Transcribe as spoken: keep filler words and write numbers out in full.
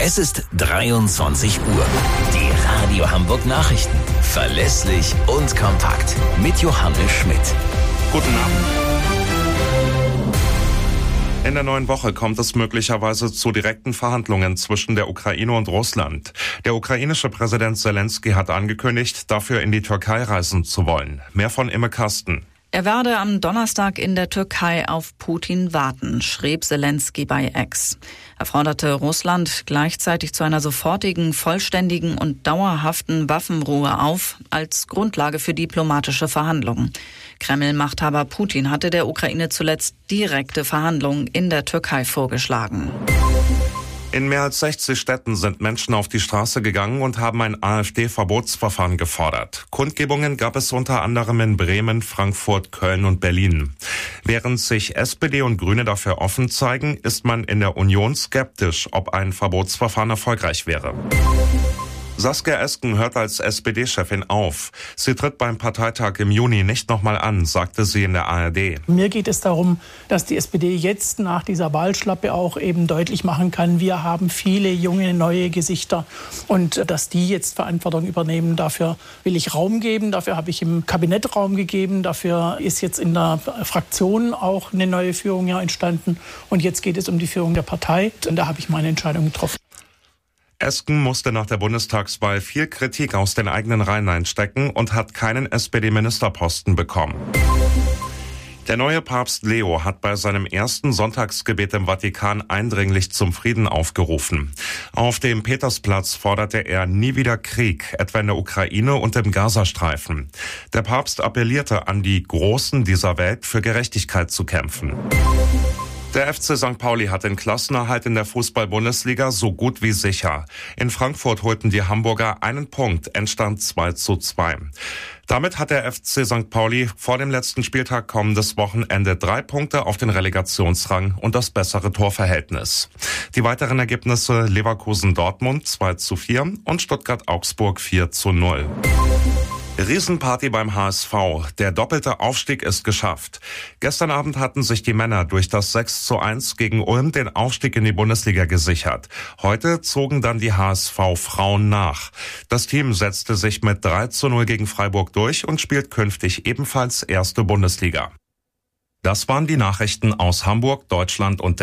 Es ist dreiundzwanzig Uhr. Die Radio Hamburg Nachrichten. Verlässlich und kompakt. Mit Johannes Schmidt. Guten Abend. In der neuen Woche kommt es möglicherweise zu direkten Verhandlungen zwischen der Ukraine und Russland. Der ukrainische Präsident Zelensky hat angekündigt, dafür in die Türkei reisen zu wollen. Mehr von Imme Kasten. Er werde am Donnerstag in der Türkei auf Putin warten, schrieb Zelensky bei X. Er forderte Russland gleichzeitig zu einer sofortigen, vollständigen und dauerhaften Waffenruhe auf, als Grundlage für diplomatische Verhandlungen. Kreml-Machthaber Putin hatte der Ukraine zuletzt direkte Verhandlungen in der Türkei vorgeschlagen. In mehr als sechzig Städten sind Menschen auf die Straße gegangen und haben ein AfD-Verbotsverfahren gefordert. Kundgebungen gab es unter anderem in Bremen, Frankfurt, Köln und Berlin. Während sich S P D und Grüne dafür offen zeigen, ist man in der Union skeptisch, ob ein Verbotsverfahren erfolgreich wäre. Saskia Esken hört als S P D-Chefin auf. Sie tritt beim Parteitag im Juni nicht nochmal an, sagte sie in der A R D. Mir geht es darum, dass die S P D jetzt nach dieser Wahlschlappe auch eben deutlich machen kann, wir haben viele junge, neue Gesichter und dass die jetzt Verantwortung übernehmen. Dafür will ich Raum geben, dafür habe ich im Kabinett Raum gegeben, dafür ist jetzt in der Fraktion auch eine neue Führung ja entstanden und jetzt geht es um die Führung der Partei und da habe ich meine Entscheidung getroffen. Esken musste nach der Bundestagswahl viel Kritik aus den eigenen Reihen einstecken und hat keinen S P D-Ministerposten bekommen. Der neue Papst Leo hat bei seinem ersten Sonntagsgebet im Vatikan eindringlich zum Frieden aufgerufen. Auf dem Petersplatz forderte er nie wieder Krieg, etwa in der Ukraine und im Gazastreifen. Der Papst appellierte an die Großen dieser Welt, für Gerechtigkeit zu kämpfen. Der F C Sankt Pauli hat den Klassenerhalt in der Fußball-Bundesliga so gut wie sicher. In Frankfurt holten die Hamburger einen Punkt, Endstand zwei zu zwei. Damit hat der F C Sankt Pauli vor dem letzten Spieltag kommendes Wochenende drei Punkte auf den Relegationsrang und das bessere Torverhältnis. Die weiteren Ergebnisse: Leverkusen-Dortmund zwei zu vier und Stuttgart-Augsburg vier zu null. Riesenparty beim H S V. Der doppelte Aufstieg ist geschafft. Gestern Abend hatten sich die Männer durch das sechs zu eins gegen Ulm den Aufstieg in die Bundesliga gesichert. Heute zogen dann die H S V-Frauen nach. Das Team setzte sich mit drei zu null gegen Freiburg durch und spielt künftig ebenfalls erste Bundesliga. Das waren die Nachrichten aus Hamburg, Deutschland und